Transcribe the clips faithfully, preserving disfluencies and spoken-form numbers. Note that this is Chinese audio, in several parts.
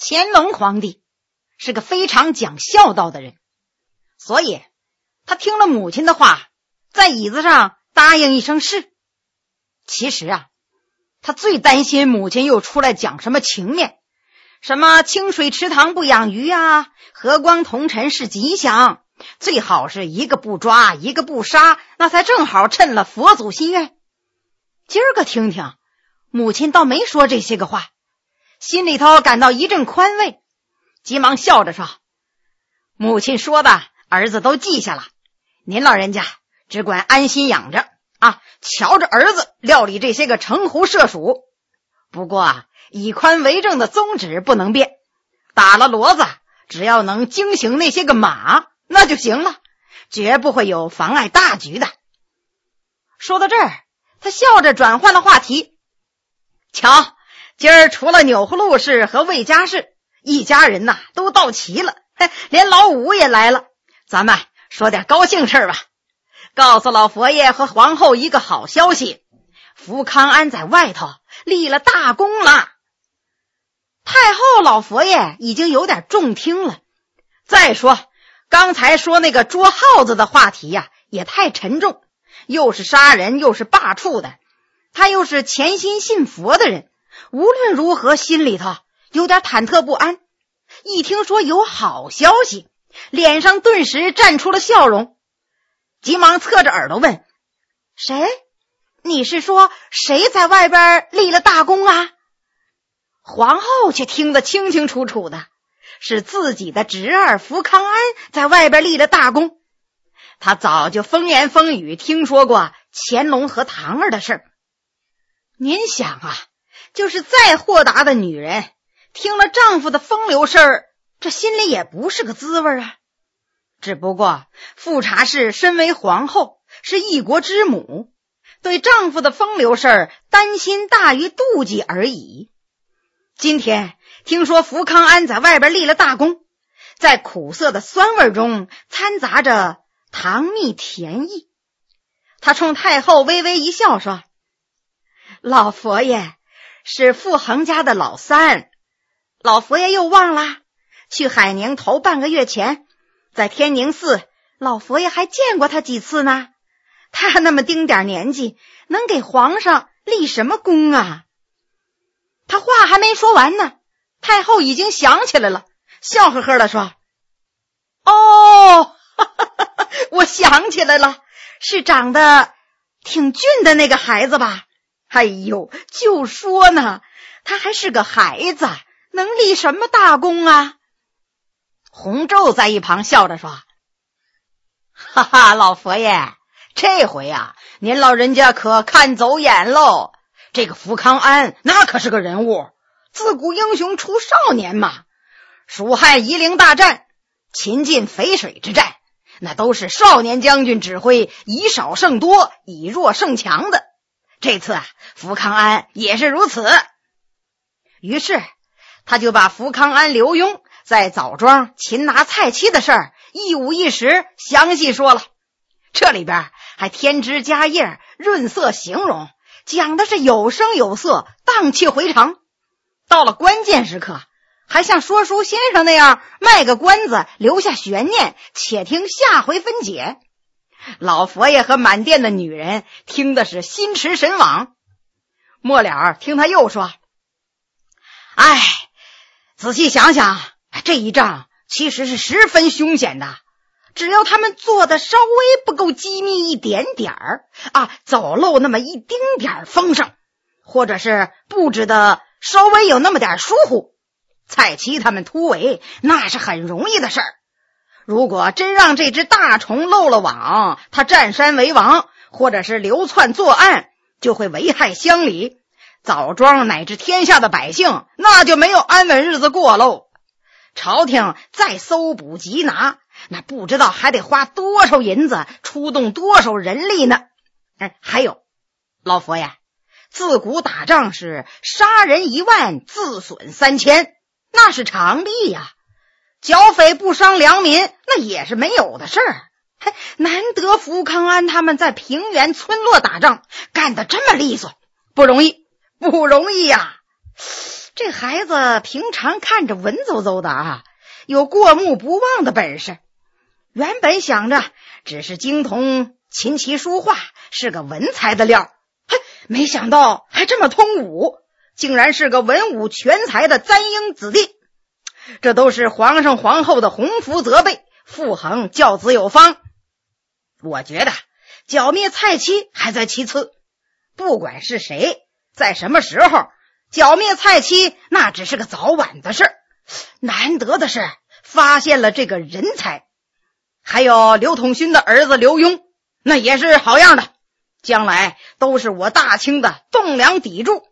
乾隆皇帝是个非常讲孝道的人，所以他听了母亲的话，在椅子上答应一声是。其实啊，他最担心母亲又出来讲什么情面，什么清水池塘不养鱼啊，和光同尘是吉祥，最好是一个不抓一个不杀，那才正好趁了佛祖心愿。今儿个听听，母亲倒没说这些个话，心里头感到一阵宽慰，急忙笑着说：母亲说的儿子都记下了，您老人家只管安心养着啊，瞧着儿子料理这些个城狐社鼠。不过啊，以宽为政的宗旨不能变，打了骡子只要能惊醒那些个马那就行了，绝不会有妨碍大局的。说到这儿，他笑着转换了话题：瞧，今儿除了钮祜禄氏和魏家氏，一家人呐都到齐了，连老五也来了，咱们说点高兴事吧。告诉老佛爷和皇后一个好消息，福康安在外头立了大功了。太后老佛爷已经有点中听了，再说刚才说那个捉耗子的话题呀、啊，也太沉重，又是杀人又是罢黜的，他又是虔心信佛的人，无论如何心里头有点忐忑不安。一听说有好消息，脸上顿时绽出了笑容，急忙侧着耳朵问：谁？你是说谁在外边立了大功啊？皇后却听得清清楚楚的，是自己的侄儿福康安在外边立了大功。他早就风言风语听说过乾隆和唐儿的事儿。您想啊，就是再豁达的女人，听了丈夫的风流事儿，这心里也不是个滋味啊。只不过富察氏身为皇后，是一国之母，对丈夫的风流事儿担心大于妒忌而已。今天听说福康安在外边立了大功，在苦涩的酸味中掺杂着糖蜜甜意。他冲太后微微一笑说：老佛爷是傅恒家的老三，老佛爷又忘了，去海宁头半个月前，在天宁寺老佛爷还见过他几次呢。他那么丁点年纪，能给皇上立什么功啊？他话还没说完呢，太后已经想起来了，笑呵呵地说：哦哈哈哈，我想起来了，是长得挺俊的那个孩子吧？哎呦，就说呢，他还是个孩子，能立什么大功啊？洪昼在一旁笑着说：哈哈，老佛爷，这回啊，您老人家可看走眼喽。这个福康安那可是个人物，自古英雄出少年嘛。蜀汉夷陵大战，秦晋淝水之战，那都是少年将军指挥，以少胜多，以弱胜强的。这次啊，福康安也是如此。于是他就把福康安刘墉在枣庄擒拿蔡妻的事儿一五一十详细说了，这里边还添枝加叶，润色形容，讲的是有声有色，荡气回肠。到了关键时刻，还像说书先生那样卖个关子，留下悬念，且听下回分解。老佛爷和满殿的女人听的是心驰神往。末了听他又说：哎，仔细想想，这一仗其实是十分凶险的，只要他们做的稍微不够机密一点点儿啊，走漏那么一丁点风声，或者是布置的稍微有那么点疏忽，蔡妻他们突围那是很容易的事儿。如果真让这只大虫漏了网，他占山为王，或者是流窜作案，就会危害乡里，枣庄乃至天下的百姓那就没有安稳日子过喽。朝廷再搜捕缉拿，那不知道还得花多少银子，出动多少人力呢。哎，还有老佛爷，自古打仗是杀人一万，自损三千，那是常例呀。剿匪不伤良民，那也是没有的事儿。嘿，难得福康安他们在平原村落打仗干得这么利索，不容易，不容易呀。这这孩子平常看着文绉绉的啊，有过目不忘的本事。原本想着只是精通琴棋书画，是个文才的料，嘿，没想到还这么通武，竟然是个文武全才的簪缨子弟。这都是皇上皇后的鸿福泽贝，父恒教子有方。我觉得剿灭蔡妻还在其次，不管是谁在什么时候剿灭蔡妻，那只是个早晚的事。难得的是发现了这个人才，还有刘统勋的儿子刘墉，那也是好样的，将来都是我大清的栋梁砥柱。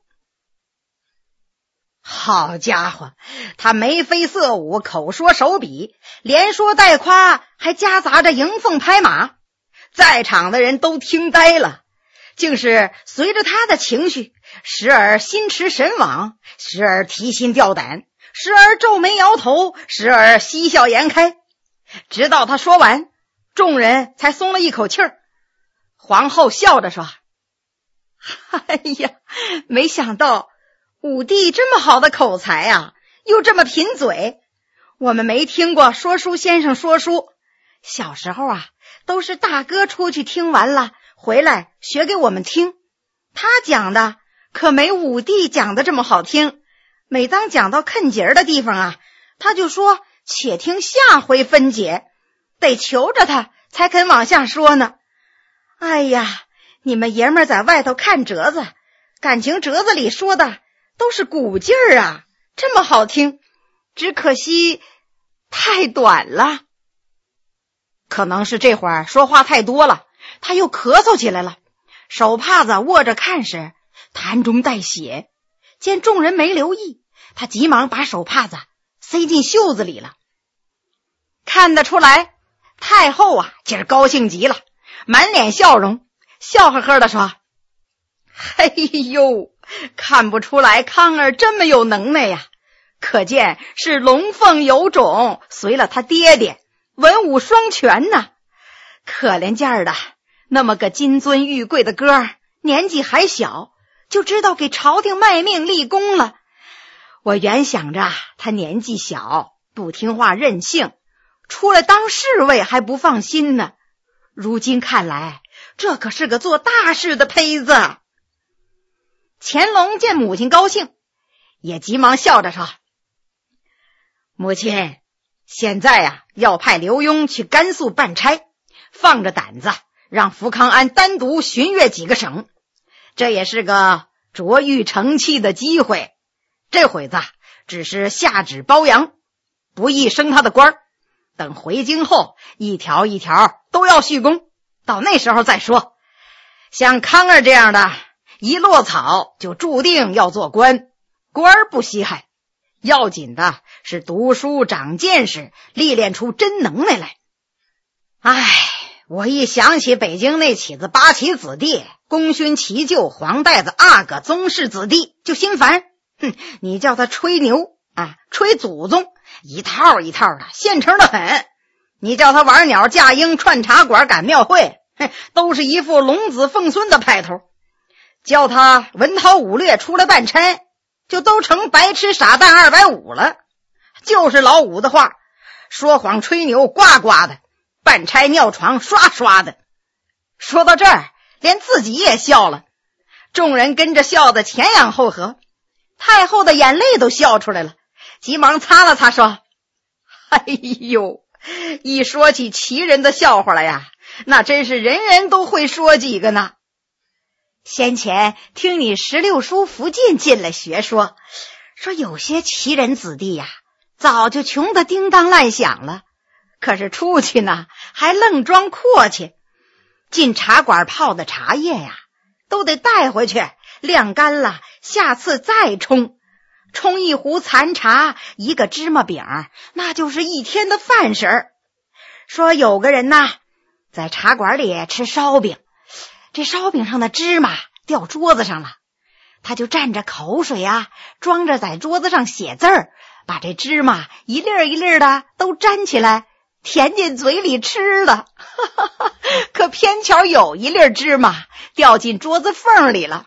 好家伙，他眉飞色舞，口说手比，连说带夸，还夹杂着迎凤拍马，在场的人都听呆了，竟是随着他的情绪，时而心驰神往，时而提心吊胆，时而皱眉摇头，时而嬉笑颜开。直到他说完，众人才松了一口气儿。皇后笑着说：哎呀，没想到武帝这么好的口才啊，又这么贫嘴。我们没听过说书先生说书，小时候啊，都是大哥出去听完了回来学给我们听，他讲的可没武帝讲的这么好听。每当讲到坑节的地方啊，他就说且听下回分解，得求着他才肯往下说呢。哎呀，你们爷们儿在外头看折子，感情折子里说的都是古劲儿啊，这么好听，只可惜太短了。可能是这会儿说话太多了，他又咳嗽起来了，手帕子握着看时，痰中带血。见众人没留意，他急忙把手帕子塞进袖子里了。看得出来，太后啊，今儿高兴极了，满脸笑容，笑呵呵地说：嘿呦，看不出来康儿这么有能耐呀，可见是龙凤有种，随了他爹爹，文武双全呢。可怜劲儿的，那么个金尊玉贵的哥儿，年纪还小，就知道给朝廷卖命立功了。我原想着他年纪小，不听话任性，出来当侍卫还不放心呢。如今看来，这可是个做大事的胚子。乾隆见母亲高兴，也急忙笑着说：母亲，现在呀、啊，要派刘墉去甘肃办差，放着胆子让福康安单独巡阅几个省，这也是个卓玉成器的机会。这会子只是下旨褒扬，不宜升他的官，等回京后一条一条都要续功，到那时候再说。像康儿这样的一落草就注定要做官，官儿不稀罕，要紧的是读书长见识，历练出真能耐来。唉，我一想起北京那起子八旗子弟，功勋奇就黄带子阿哥宗室子弟，就心烦。哼，你叫他吹牛啊，吹祖宗，一套一套的，现成的很。你叫他玩鸟架鹰串茶馆赶庙会，哼，都是一副龙子凤孙的派头。叫他文韬武略出来办差，就都成白痴傻蛋二百五了。就是老五的话，说谎吹牛呱呱的，办差尿床刷刷的。说到这儿，连自己也笑了，众人跟着笑得前仰后合，太后的眼泪都笑出来了，急忙擦了擦说：哎呦，一说起奇人的笑话来呀，那真是人人都会说几个呢。先前听你十六叔福晋进来学说，说有些奇人子弟呀，早就穷得叮当乱响了，可是出去呢还愣装阔气，进茶馆泡的茶叶呀，都得带回去晾干了，下次再冲。冲一壶残茶，一个芝麻饼，那就是一天的饭食儿。说有个人呐，在茶馆里吃烧饼，这烧饼上的芝麻掉桌子上了，他就蘸着口水啊，装着在桌子上写字儿，把这芝麻一粒儿一粒儿的都粘起来，填进嘴里吃了。可偏巧有一粒芝麻掉进桌子缝里了，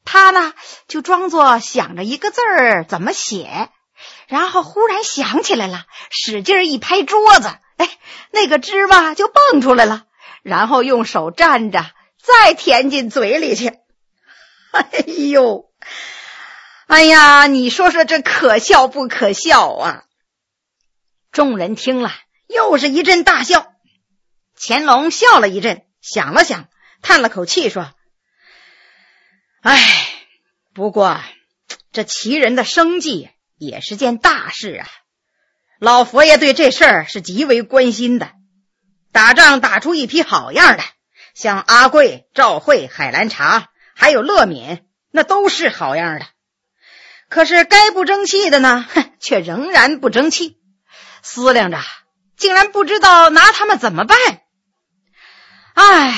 他呢就装作想着一个字儿怎么写，然后忽然想起来了，使劲一拍桌子，哎，那个芝麻就蹦出来了，然后用手蘸着再填进嘴里去。哎呦，哎呀，你说说这可笑不可笑啊？众人听了又是一阵大笑。乾隆笑了一阵，想了想，叹了口气说：哎，不过这齐人的生计也是件大事啊，老佛爷对这事儿是极为关心的。打仗打出一批好样的，像阿贵、赵慧、海兰察还有乐敏，那都是好样的。可是该不争气的呢，却仍然不争气，思量着竟然不知道拿他们怎么办。唉，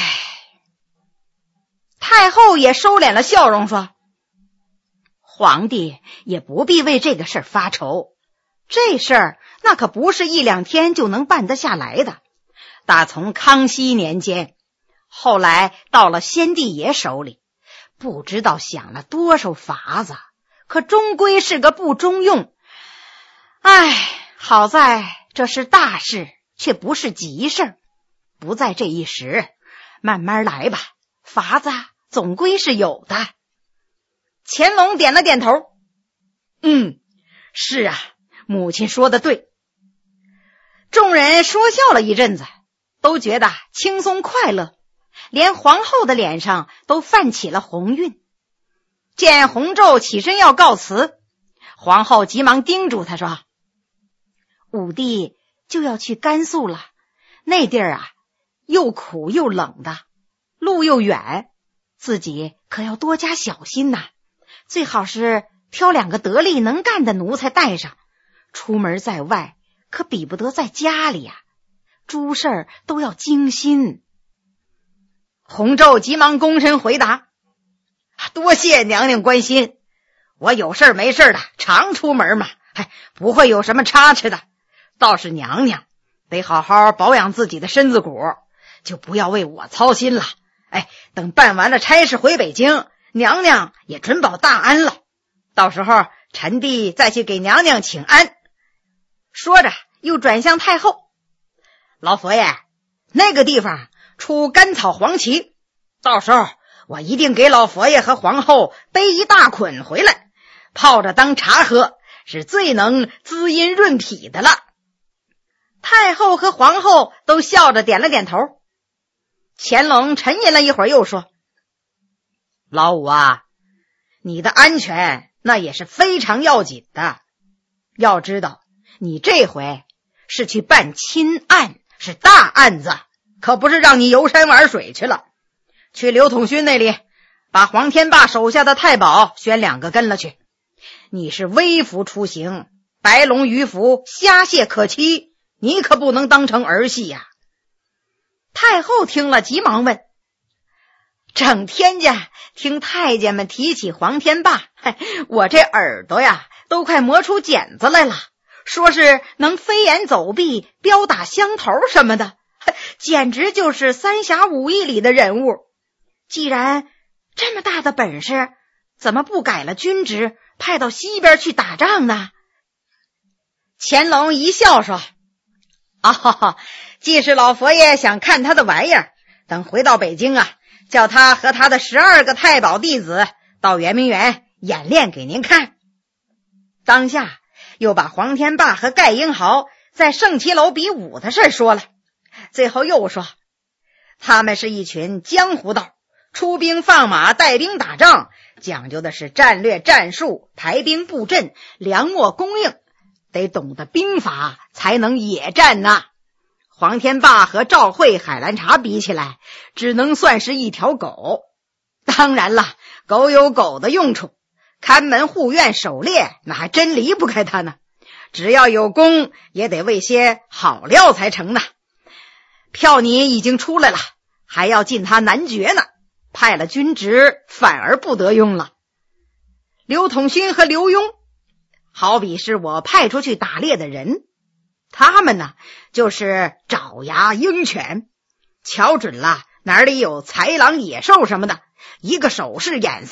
太后也收敛了笑容说：皇帝也不必为这个事儿发愁，这事儿那可不是一两天就能办得下来的。打从康熙年间，后来到了先帝爷手里，不知道想了多少法子，可终归是个不中用。唉，好在这是大事，却不是急事儿，不在这一时，慢慢来吧，法子总归是有的。乾隆点了点头，嗯，是啊，母亲说的对。众人说笑了一阵子，都觉得轻松快乐，连皇后的脸上都泛起了红晕。见洪昼起身要告辞，皇后急忙叮嘱他说：武帝就要去甘肃了，那地儿啊又苦又冷的，路又远，自己可要多加小心呐、啊，最好是挑两个得力能干的奴才带上，出门在外可比不得在家里呀、啊，诸事儿都要精心。洪昼急忙躬身回答：多谢娘娘关心，我有事没事的常出门嘛，哎，不会有什么差池的。倒是娘娘得好好保养自己的身子骨，就不要为我操心了。哎，等办完了差事回北京，娘娘也准保大安了，到时候臣弟再去给娘娘请安。说着又转向太后：老佛爷，那个地方出甘草黄芪，到时候我一定给老佛爷和皇后背一大捆回来，泡着当茶喝，是最能滋阴润脾的了。太后和皇后都笑着点了点头。乾隆沉吟了一会儿，又说：老五啊，你的安全那也是非常要紧的，要知道你这回是去办亲案，是大案子，可不是让你游山玩水去了。去刘统勋那里把黄天霸手下的太保选两个跟了去，你是微服出行，白龙鱼服，虾蟹可期，你可不能当成儿戏呀、啊。太后听了急忙问：整天家听太监们提起黄天霸，我这耳朵呀都快磨出茧子来了，说是能飞檐走壁，镖打乡头什么的，简直就是三侠五义里的人物。既然这么大的本事，怎么不改了军职，派到西边去打仗呢？乾隆一笑说：哦，既是老佛爷想看他的玩意儿，等回到北京啊，叫他和他的十二个太保弟子到圆明园演练给您看。当下又把黄天霸和盖英豪在圣骑楼比武的事说了，最后又说他们是一群江湖道，出兵放马，带兵打仗，讲究的是战略战术，排兵布阵，粮秣供应，得懂得兵法才能野战呐。黄天霸和赵慧、海兰察比起来，只能算是一条狗。当然了，狗有狗的用处，看门护院守猎那还真离不开他呢，只要有功也得喂些好料才成呢。票你已经出来了，还要进他男爵呢，派了军职反而不得用了。刘统勋和刘墉好比是我派出去打猎的人，他们呢就是爪牙鹰犬，瞧准了哪里有豺狼野兽什么的，一个手势眼色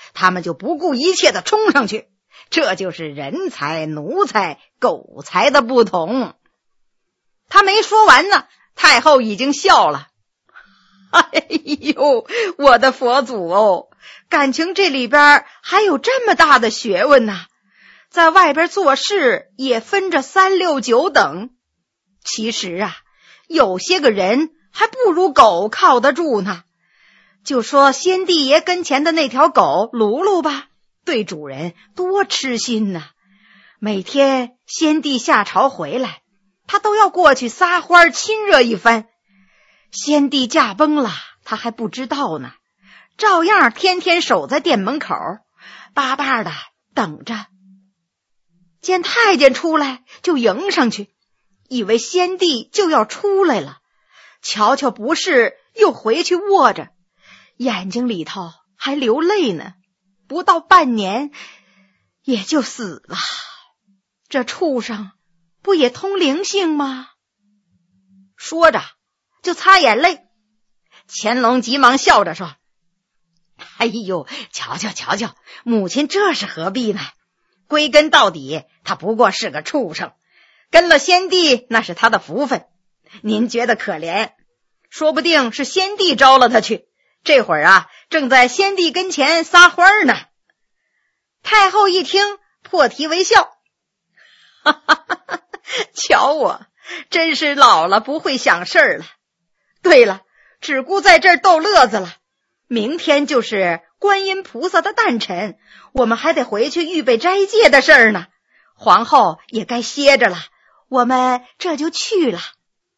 他们就不顾一切的冲上去。这就是人才、奴才、狗才的不同。他没说完呢，太后已经笑了。哎呦，我的佛祖哦，感情这里边还有这么大的学问呐、啊！在外边做事也分着三六九等。其实啊，有些个人还不如狗靠得住呢。就说先帝爷跟前的那条狗卢卢吧，对主人多痴心呐、啊！每天先帝下朝回来，他都要过去撒欢亲热一番。先帝驾崩了，他还不知道呢，照样天天守在店门口，巴巴的等着。见太监出来就迎上去，以为先帝就要出来了，瞧瞧不是，又回去卧着，眼睛里头还流泪呢。不到半年也就死了，这畜生不也通灵性吗？说着就擦眼泪。乾隆急忙笑着说：哎呦，瞧瞧瞧瞧，母亲这是何必呢？归根到底他不过是个畜生，跟了先帝那是他的福分。您觉得可怜，说不定是先帝招了他去，这会儿啊正在先帝跟前撒欢呢。太后一听破涕为笑，哈哈哈哈，瞧我真是老了不会想事儿了。对了，只顾在这儿逗乐子了，明天就是观音菩萨的诞辰，我们还得回去预备斋戒的事儿呢。皇后也该歇着了，我们这就去了。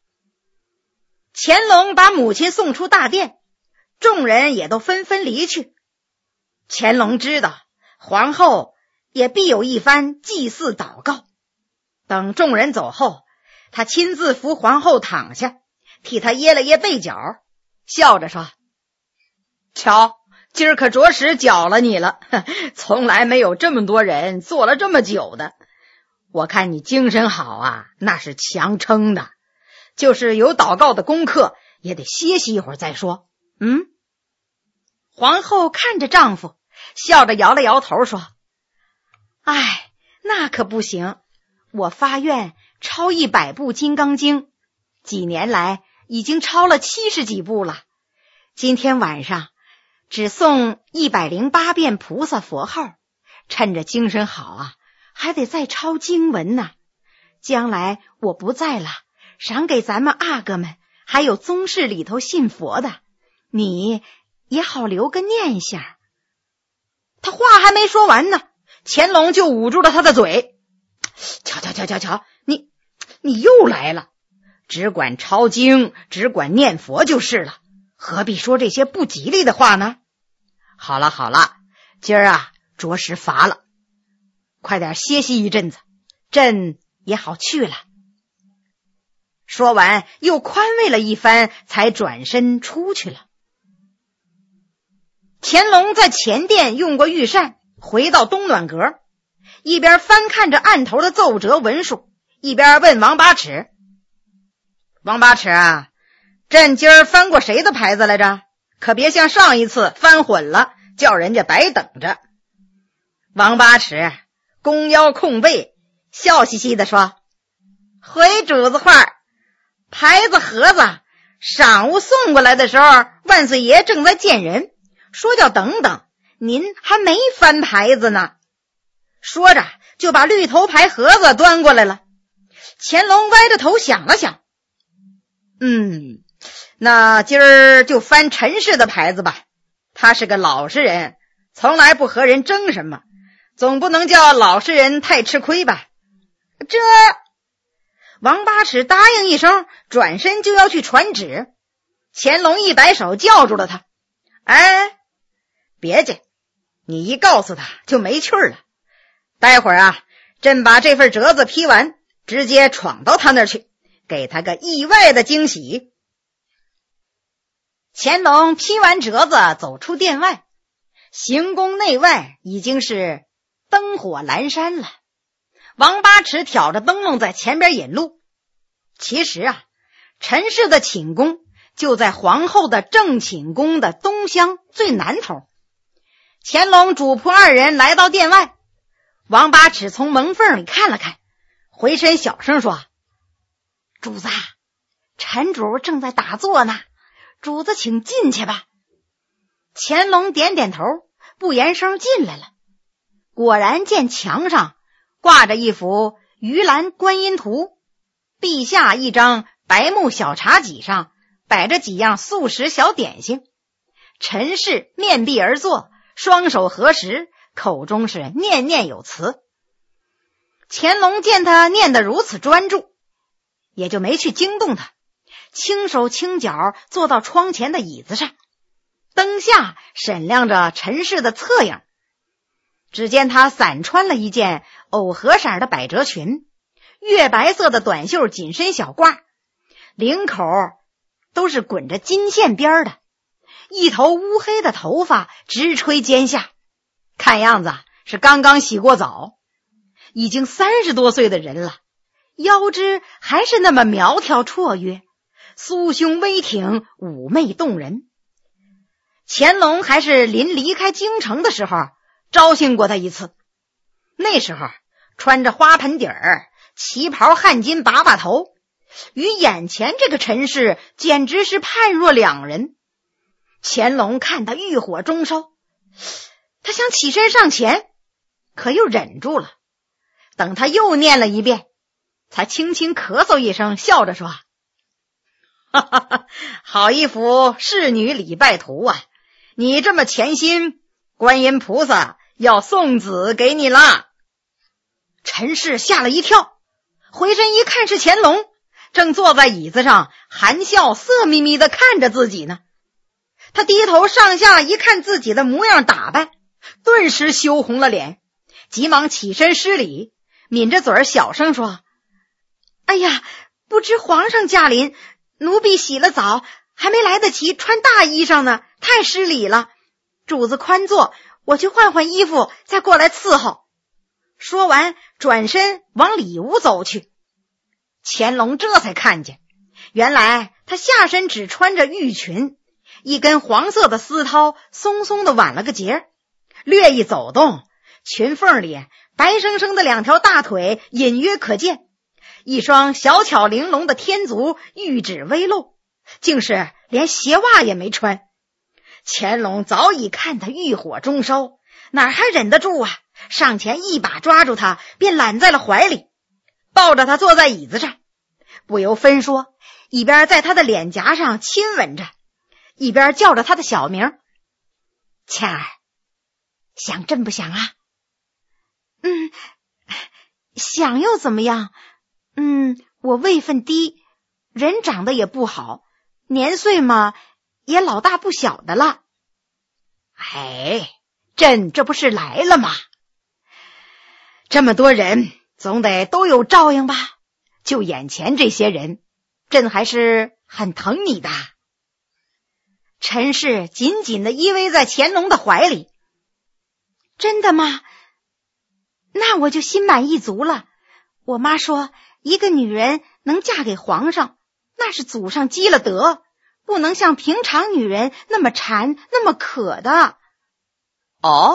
乾隆把母亲送出大殿，众人也都纷纷离去。乾隆知道皇后也必有一番祭祀祷告，等众人走后，他亲自扶皇后躺下，替她掖了掖背角，笑着说：瞧，今儿可着实搅了你了，从来没有这么多人坐了这么久的。我看你精神好啊，那是强撑的，就是有祷告的功课也得歇息一会儿再说。嗯，皇后看着丈夫，笑着摇了摇头说：哎，那可不行，我发愿抄一百部金刚经，几年来已经抄了七十几部了，今天晚上只诵一百零八遍菩萨佛号，趁着精神好啊，还得再抄经文呢。将来我不在了，赏给咱们阿哥们还有宗室里头信佛的，你也好留个念想。他话还没说完呢，乾隆就捂住了他的嘴。瞧瞧瞧瞧瞧，你你又来了，只管抄经，只管念佛就是了，何必说这些不吉利的话呢？好了好了，今儿啊着实乏了，快点歇息一阵子，朕也好去了。说完又宽慰了一番，才转身出去了。乾隆在前殿用过御膳，回到东暖阁，一边翻看着案头的奏折文书，一边问王八尺：王八尺啊，朕今儿翻过谁的牌子来着？可别像上一次翻混了，叫人家白等着。王八尺弓腰控背，笑嘻嘻地说：回主子话，牌子盒子晌午送过来的时候，万岁爷正在见人，说叫等等，您还没翻牌子呢。说着就把绿头牌盒子端过来了。乾隆歪着头想了想，嗯，那今儿就翻陈氏的牌子吧，他是个老实人，从来不和人争什么，总不能叫老实人太吃亏吧。这王八尺答应一声，转身就要去传旨。乾隆一摆手叫住了他：哎，别介，你一告诉他就没趣了。待会儿啊，朕把这份折子批完，直接闯到他那儿去，给他个意外的惊喜。乾隆批完折子走出殿外，行宫内外已经是灯火阑珊了。王八尺挑着灯笼在前边引路。其实啊，陈氏的寝宫就在皇后的正寝宫的东厢最南头。 乾隆主仆二人来到殿外，王八尺从门缝里看了看，回身小声说：主子，臣主正在打坐呢，主子请进去吧。乾隆点点头，不言声进来了。果然见墙上挂着一幅鱼篮观音图，壁下一张白木小茶几上摆着几样素食小点心。陈氏面壁而坐，双手合十，口中是念念有词。乾隆见他念得如此专注，也就没去惊动他，轻手轻脚坐到窗前的椅子上，灯下闪亮着陈氏的侧影。只见他散穿了一件藕荷色的百褶裙，月白色的短袖紧身小褂，领口都是滚着金线边的，一头乌黑的头发直垂肩下，看样子是刚刚洗过澡，已经三十多岁的人了，腰肢还是那么苗条绰约，酥胸微挺，妩媚动人。乾隆还是临离开京城的时候招幸过他一次，那时候穿着花盆底儿，旗袍汗巾把把头，与眼前这个陈氏简直是判若两人。乾隆看他欲火中烧，他想起身上前，可又忍住了。等他又念了一遍，才轻轻咳嗽一声，笑着说：哈哈哈，好一幅仕女礼拜图啊！你这么潜心，观音菩萨要送子给你啦。陈氏吓了一跳，回身一看是乾隆，正坐在椅子上含笑色眯眯地看着自己呢。他低头上下一看自己的模样打扮，顿时羞红了脸，急忙起身施礼，抿着嘴儿小声说：哎呀，不知皇上驾临，奴婢洗了澡，还没来得及穿大衣裳呢，太失礼了。主子宽坐，我去换换衣服，再过来伺候。说完转身往里屋走去。乾隆这才看见，原来他下身只穿着玉裙，一根黄色的丝绦松松的挽了个结，略一走动，裙缝里白生生的两条大腿隐约可见，一双小巧玲珑的天足玉指微露，竟是连鞋袜也没穿。乾隆早已看他欲火中烧，哪还忍得住啊，上前一把抓住他，便揽在了怀里，抱着他坐在椅子上，不由分说，一边在他的脸颊上亲吻着，一边叫着他的小名：倩儿，想真不想啊？嗯，想又怎么样？嗯，我位分低，人长得也不好，年岁嘛也老大不小的了。哎，朕这不是来了吗？这么多人，总得都有照应吧？就眼前这些人，朕还是很疼你的。陈氏紧紧地依偎在乾隆的怀里。真的吗？那我就心满意足了。我妈说，一个女人能嫁给皇上，那是祖上积了德，不能像平常女人那么馋那么渴的。哦，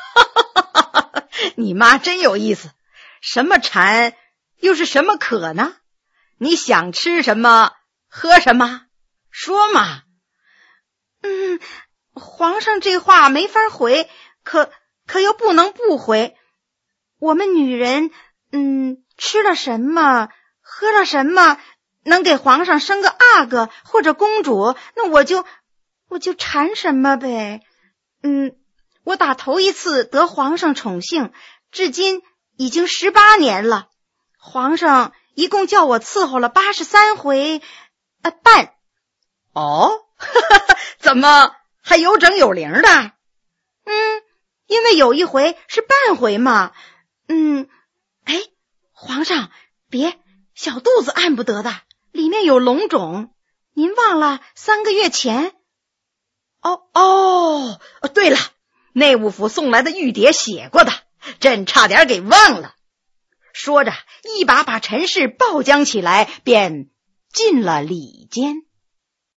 你妈真有意思，什么馋又是什么渴呢？你想吃什么喝什么，说嘛。嗯，皇上这话没法回，可可又不能不回。我们女人嗯，吃了什么喝了什么能给皇上生个阿哥或者公主，那我就我就馋什么呗。嗯，我打头一次得皇上宠幸，至今已经十八年了。皇上一共叫我伺候了八十三回呃半。哦，呵呵，怎么还有整有零的？嗯，因为有一回是半回嘛。嗯，哎，皇上别，小肚子按不得的，里面有脓肿，您忘了三个月前？哦哦，对了，内务府送来的玉牒写过的，朕差点给忘了。说着一把把陈氏抱将起来，便进了里间。